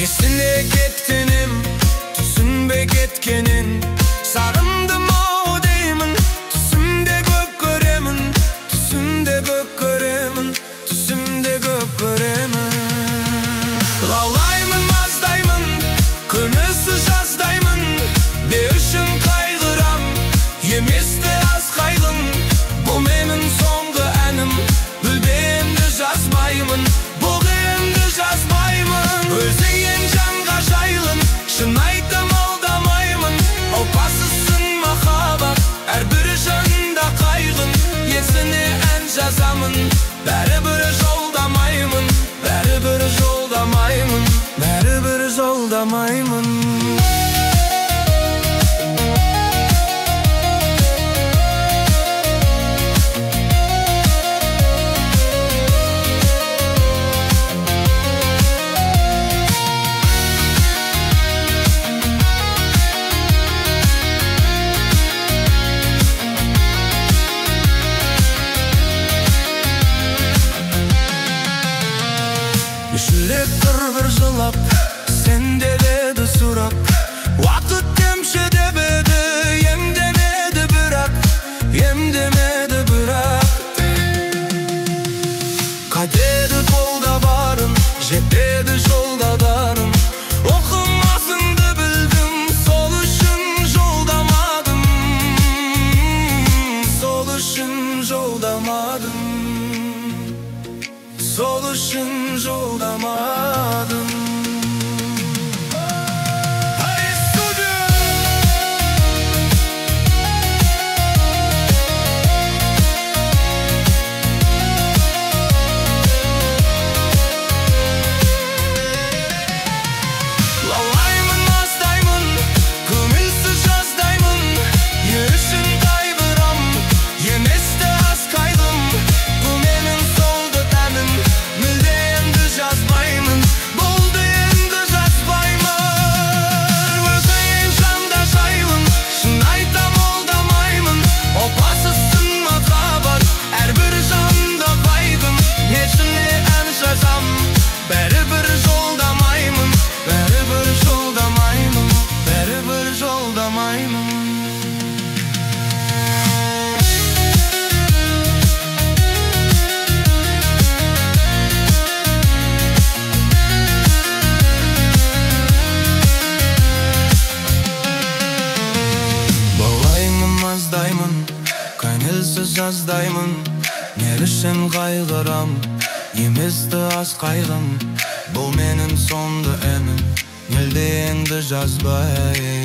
Esine kettinim, түсінбей кеткенін сағындым ау деймін. Түсімде көп көремін, түсімде көп көремін, түсімде көп көремін. Лаулаймын, маздаймын, көңілсіз жаздаймын. Не үшін қайғырам, еместі аз қайғым. Бұл менің соңғы әнім, бүлбемді жазбаймын, бұлғемді жазбаймын. Өзіңен жанға жайлым, шын айтам алдамаймын. Опасызсың махаббат, әрбір жанында қайғым. Есіне ән жазамын, бәрібір жолдамаймын, бәрібір жолдамаймын, бәрібір жолдамаймын. Жүрек тұр бір жылап, сенде деді сұрап. Уақыт демші деп еді, емдемеді бірақ, емдемеді бірақ. Қайтеді қолда барын, жетеді жолда дарым. Оқымасыңды білдім, сол үшін жолдамадым, сол үшін жолдамадым, сол үшін жолдамадым. Лаулаймын, маздаймын, көңілсіз жаздаймын. Не үшін қайғырам, еместі аз қайғым. Бұл менің соңғы әнім, мүлде енді жазбаймын, болды енді жазбаймын. Өзіңен жанда жайлым, шын айтам алдамаймын. Опасызсың махаббат, әрбір жанда қайғым. Несіне ән жазам, бәрібір жолдамаймын, бәрібір жолдамаймын, бәрібір жолдамаймын. Лаулаймын, маздаймын, көңілсіз жаздаймын. Не үшін қайғырам, еместі аз қайғым. Бұл менің соңғы әнім, мүлде енді жазбаймын.